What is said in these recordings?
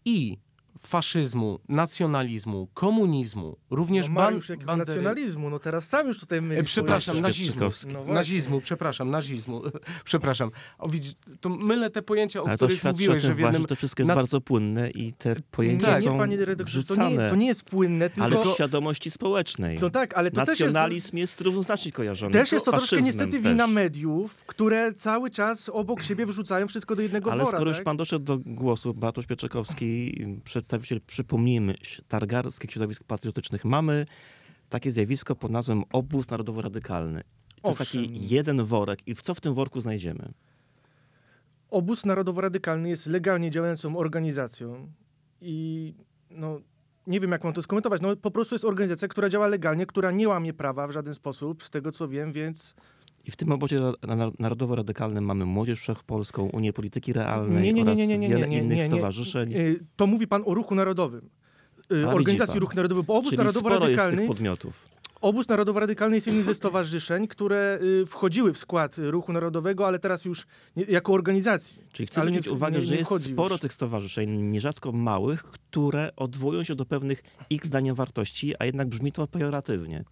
i faszyzmu, nacjonalizmu, komunizmu, również Mariusz, jakiego bandery... nacjonalizmu? No teraz sam już tutaj mylisz. Przepraszam, nazizmu, przepraszam. O, widzisz, to mylę te pojęcia, o ale których mówiłeś, że w jednym... to wszystko jest bardzo płynne i te pojęcia są panie dyrektorze, wrzucane. to nie jest płynne, tylko... Ale w świadomości społecznej. No tak, ale to nacjonalizm jest równoznacznie kojarzony też z jest to troszkę faszyzmem niestety wina mediów, które cały czas obok siebie wrzucają wszystko do jednego ale wora. skoro tak? już pan doszedł do głosu, Bartosz Pieczekowski, przedstawiciel, przypomnijmy, targarskich środowisk patriotycznych, mamy takie zjawisko pod nazwą obóz narodowo-radykalny. To jest taki jeden worek. I co w tym worku znajdziemy? Obóz narodowo-radykalny jest legalnie działającą organizacją i nie wiem, jak mam to skomentować. No, po prostu jest organizacja, która działa legalnie, która nie łamie prawa w żaden sposób, z tego co wiem, więc... I w tym obozie narodowo-radykalnym mamy Młodzież Wszechpolską, Unię Polityki Realnej oraz wiele innych stowarzyszeń. To mówi pan o Ruchu Narodowym. Organizacji Ruch Narodowy, bo Obóz Narodowo-Radykalny... podmiotów. Obóz Narodowo-Radykalny jest jednym ze stowarzyszeń, które wchodziły w skład Ruchu Narodowego, ale teraz już jako organizacji. Czyli chcę zwrócić uwagę, że jest sporo tych stowarzyszeń, nierzadko małych, które odwołują się do pewnych ich zdaniem wartości, a jednak brzmi to pejoratywnie.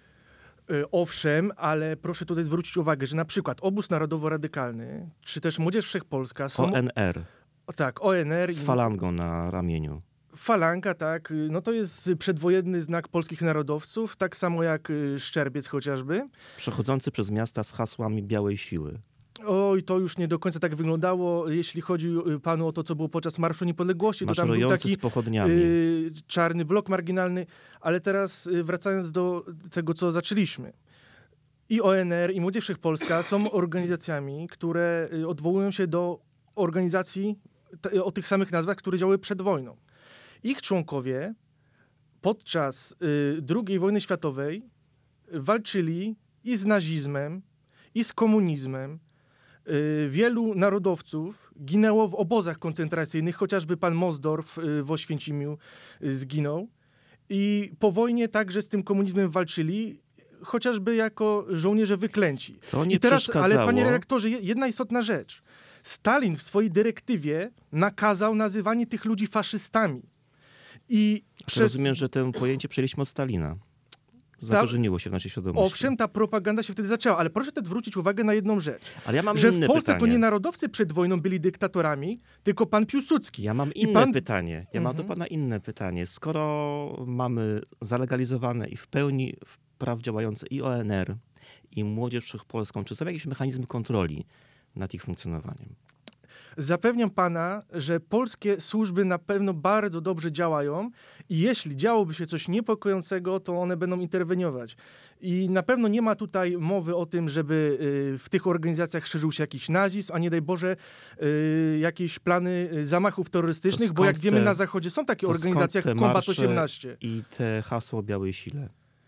Owszem, ale proszę tutaj zwrócić uwagę, że na przykład Obóz Narodowo-Radykalny, czy też Młodzież Wszechpolska są... ONR. Tak, ONR. Z falangą na ramieniu. Falanga, tak. No to jest przedwojenny znak polskich narodowców, tak samo jak Szczerbiec chociażby. Przechodzący przez miasta z hasłami białej siły. Oj, to już nie do końca tak wyglądało. Jeśli chodzi panu o to, co było podczas Marszu Niepodległości, to tam był taki z pochodniami. Czarny blok marginalny. Ale teraz wracając do tego, co zaczęliśmy. I ONR, i Młodzież Wszechpolska są organizacjami, które odwołują się do organizacji o tych samych nazwach, które działały przed wojną. Ich członkowie podczas II wojny światowej walczyli i z nazizmem, i z komunizmem. Wielu narodowców ginęło w obozach koncentracyjnych, chociażby pan Mosdorf w Oświęcimiu zginął. I po wojnie także z tym komunizmem walczyli, chociażby jako żołnierze wyklęci. Co nie przeszkadzało? Ale panie redaktorze, jedna istotna rzecz. Stalin w swojej dyrektywie nakazał nazywanie tych ludzi faszystami. Rozumiem, że to pojęcie przejęliśmy od Stalina. Zakorzeniło się w naszej świadomości. Owszem, ta propaganda się wtedy zaczęła, ale proszę też zwrócić uwagę na jedną rzecz. Ale ja mam że inne w Polsce pytanie. to nie narodowcy przed wojną byli dyktatorami, tylko pan Piłsudski. Ja mam inne pytanie. Mam do pana inne pytanie. Skoro mamy zalegalizowane i w pełni wpraw działające i ONR, i Młodzież Wszechpolską, czy są jakieś mechanizmy kontroli nad ich funkcjonowaniem? Zapewniam pana, że polskie służby na pewno bardzo dobrze działają i jeśli działoby się coś niepokojącego, to one będą interweniować. I na pewno nie ma tutaj mowy o tym, żeby w tych organizacjach szerzył się jakiś nazizm, a nie daj Boże jakieś plany zamachów terrorystycznych, bo jak wiemy na Zachodzie są takie organizacje jak Kombat 18. I te hasło o białej sile.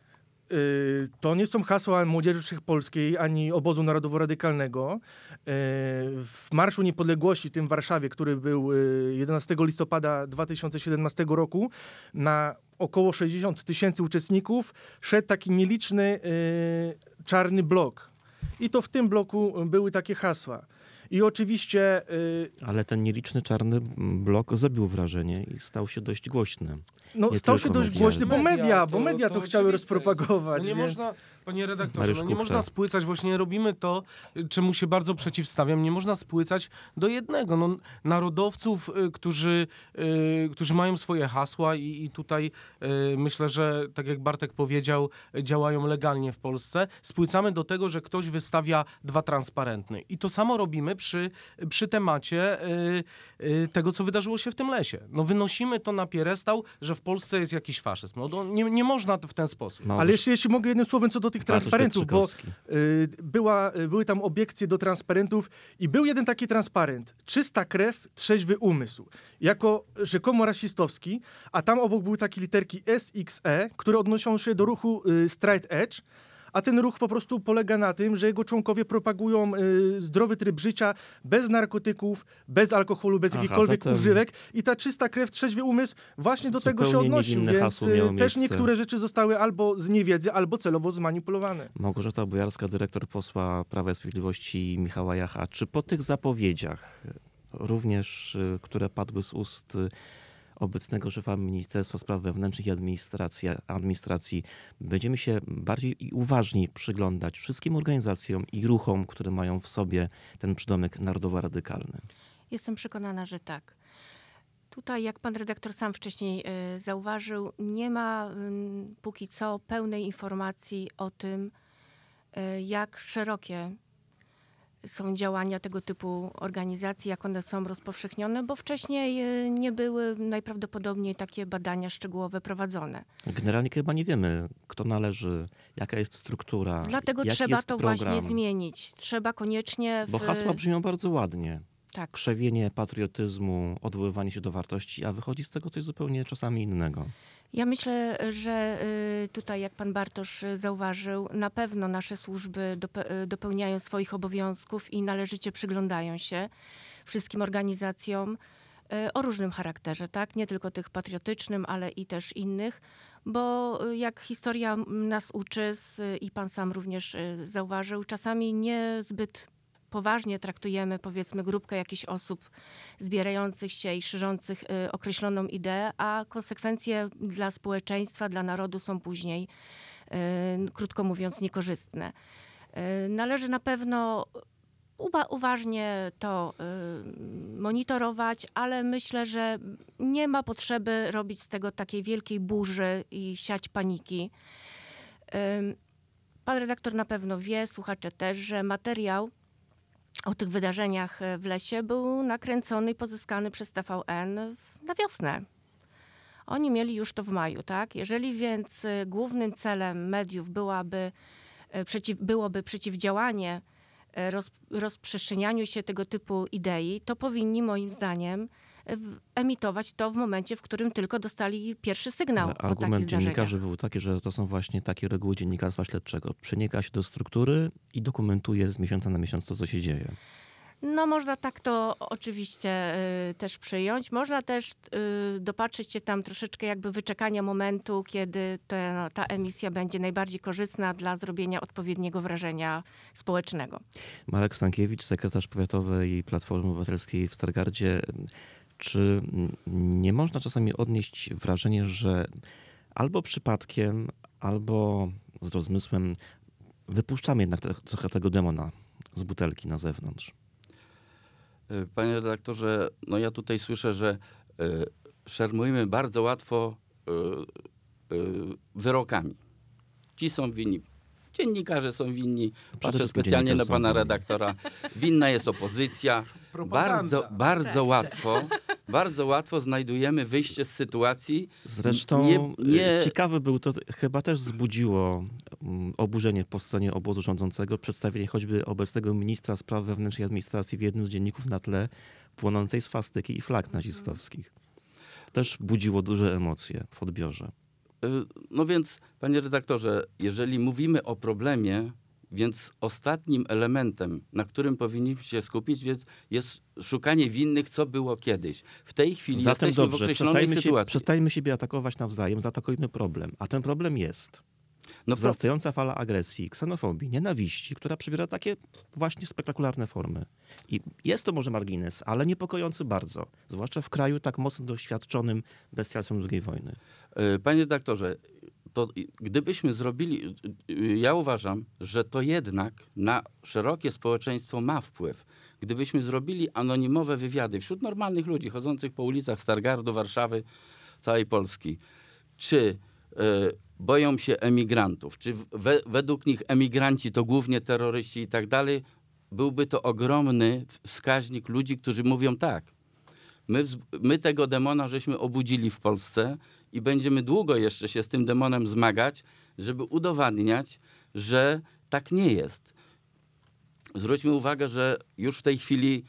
To nie są hasła Młodzieży Wszechpolskiej ani Obozu Narodowo-Radykalnego. W Marszu Niepodległości, tym w Warszawie, który był 11 listopada 2017 roku, na około 60 000 uczestników szedł taki nieliczny czarny blok. I to w tym bloku były takie hasła. I oczywiście... Ale ten nieliczny czarny blok zrobił wrażenie i stał się dość głośny. No stał się dość głośny, bo media to chciały rozpropagować. No nie więc... można, panie redaktorze, nie można spłycać, właśnie robimy to, czemu się bardzo przeciwstawiam, nie można spłycać do jednego. Narodowców, którzy mają swoje hasła i tutaj myślę, że tak jak Bartek powiedział, działają legalnie w Polsce. Spłycamy do tego, że ktoś wystawia 2 transparenty. I to samo robimy przy temacie tego, co wydarzyło się w tym lesie. Wynosimy to na piedestał, że w Polsce jest jakiś faszyzm. Nie można w ten sposób. Ale jeśli mogę jednym słowem co do tych transparentów, bo były tam obiekcje do transparentów i był jeden taki transparent. Czysta krew, trzeźwy umysł. Jako rzekomo rasistowski, a tam obok były takie literki SXE, które odnoszą się do ruchu Straight Edge, a ten ruch po prostu polega na tym, że jego członkowie propagują zdrowy tryb życia, bez narkotyków, bez alkoholu, bez jakichkolwiek używek i ta czysta krew, trzeźwy umysł właśnie do tego się odnosił, więc też niektóre rzeczy zostały albo z niewiedzy, albo celowo zmanipulowane. Małgorzata Bojarska, dyrektor posła Prawa i Sprawiedliwości Michała Jacha. Czy po tych zapowiedziach, również które padły z ust obecnego szefa Ministerstwa Spraw Wewnętrznych i Administracji będziemy się bardziej i uważniej przyglądać wszystkim organizacjom i ruchom, które mają w sobie ten przydomek narodowo-radykalny? Jestem przekonana, że tak. Tutaj, jak pan redaktor sam wcześniej zauważył, nie ma póki co pełnej informacji o tym, jak szerokie są działania tego typu organizacji, jak one są rozpowszechnione, bo wcześniej nie były najprawdopodobniej takie badania szczegółowe prowadzone. Generalnie chyba nie wiemy, kto należy, jaka jest struktura, Dlatego jaki trzeba jest to program. właśnie zmienić. Trzeba koniecznie... Bo hasła brzmią bardzo ładnie. Tak. Krzewienie patriotyzmu, odwoływanie się do wartości, a wychodzi z tego coś zupełnie czasami innego. Ja myślę, że tutaj, jak pan Bartosz zauważył, na pewno nasze służby dopełniają swoich obowiązków i należycie przyglądają się wszystkim organizacjom o różnym charakterze, tak? Nie tylko tych patriotycznym, ale i też innych, bo jak historia nas uczy i pan sam również zauważył, czasami niezbyt poważnie traktujemy, powiedzmy, grupkę jakichś osób zbierających się i szerzących określoną ideę, a konsekwencje dla społeczeństwa, dla narodu są później, krótko mówiąc, niekorzystne. Należy na pewno uważnie to monitorować, ale myślę, że nie ma potrzeby robić z tego takiej wielkiej burzy i siać paniki. Pan redaktor na pewno wie, słuchacze też, że materiał o tych wydarzeniach w lesie był nakręcony i pozyskany przez TVN na wiosnę. Oni mieli już to w maju, tak? Jeżeli więc głównym celem mediów byłoby przeciwdziałanie rozprzestrzenianiu się tego typu idei, to powinni moim zdaniem emitować to w momencie, w którym tylko dostali pierwszy sygnał o takich Argument zdarzeniach. dziennikarzy był taki, że to są właśnie takie reguły dziennikarstwa śledczego. Przenika się do struktury i dokumentuje z miesiąca na miesiąc to, co się dzieje. No można tak to oczywiście też przyjąć. Można też dopatrzyć się tam troszeczkę jakby wyczekania momentu, kiedy ta emisja będzie najbardziej korzystna dla zrobienia odpowiedniego wrażenia społecznego. Marek Stankiewicz, sekretarz powiatowej Platformy Obywatelskiej w Stargardzie. Czy nie można czasami odnieść wrażenie, że albo przypadkiem, albo z rozmysłem wypuszczamy jednak trochę tego demona z butelki na zewnątrz? Panie redaktorze, no ja tutaj słyszę, że szermujemy bardzo łatwo wyrokami. Ci są winni. Dziennikarze są winni. Patrzę specjalnie na pana redaktora. Winna jest opozycja. Bardzo łatwo znajdujemy wyjście z sytuacji. Zresztą ciekawe był to, chyba też wzbudziło oburzenie po stronie obozu rządzącego przedstawienie choćby obecnego ministra spraw wewnętrznych i administracji w jednym z dzienników na tle płonącej swastyki i flag nazistowskich. Też budziło duże emocje w odbiorze. No więc, panie redaktorze, jeżeli mówimy o problemie, więc ostatnim elementem, na którym powinniśmy się skupić, jest szukanie winnych, co było kiedyś. W tej chwili jesteśmy w określonej sytuacji. Przestańmy siebie atakować nawzajem, zaatakujmy problem. A ten problem jest wzrastająca fala agresji, ksenofobii, nienawiści, która przybiera takie właśnie spektakularne formy. I jest to może margines, ale niepokojący bardzo. Zwłaszcza w kraju tak mocno doświadczonym bestialstwem II wojny. Panie redaktorze, to gdybyśmy zrobili, ja uważam, że to jednak na szerokie społeczeństwo ma wpływ. Gdybyśmy zrobili anonimowe wywiady wśród normalnych ludzi chodzących po ulicach Stargardu, Warszawy, całej Polski, czy boją się emigrantów, czy według nich emigranci to głównie terroryści i tak dalej, byłby to ogromny wskaźnik ludzi, którzy mówią tak. My tego demona żeśmy obudzili w Polsce i będziemy długo jeszcze się z tym demonem zmagać, żeby udowadniać, że tak nie jest. Zwróćmy uwagę, że już w tej chwili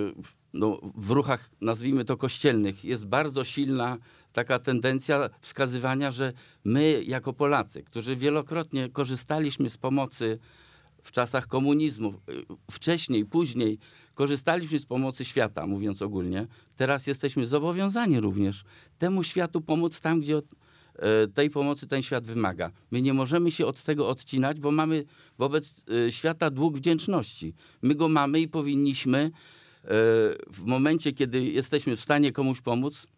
w ruchach, nazwijmy to kościelnych, jest bardzo silna taka tendencja wskazywania, że my jako Polacy, którzy wielokrotnie korzystaliśmy z pomocy w czasach komunizmu, wcześniej, później, korzystaliśmy z pomocy świata, mówiąc ogólnie. Teraz jesteśmy zobowiązani również temu światu pomóc tam, gdzie tej pomocy ten świat wymaga. My nie możemy się od tego odcinać, bo mamy wobec świata dług wdzięczności. My go mamy i powinniśmy w momencie, kiedy jesteśmy w stanie komuś pomóc,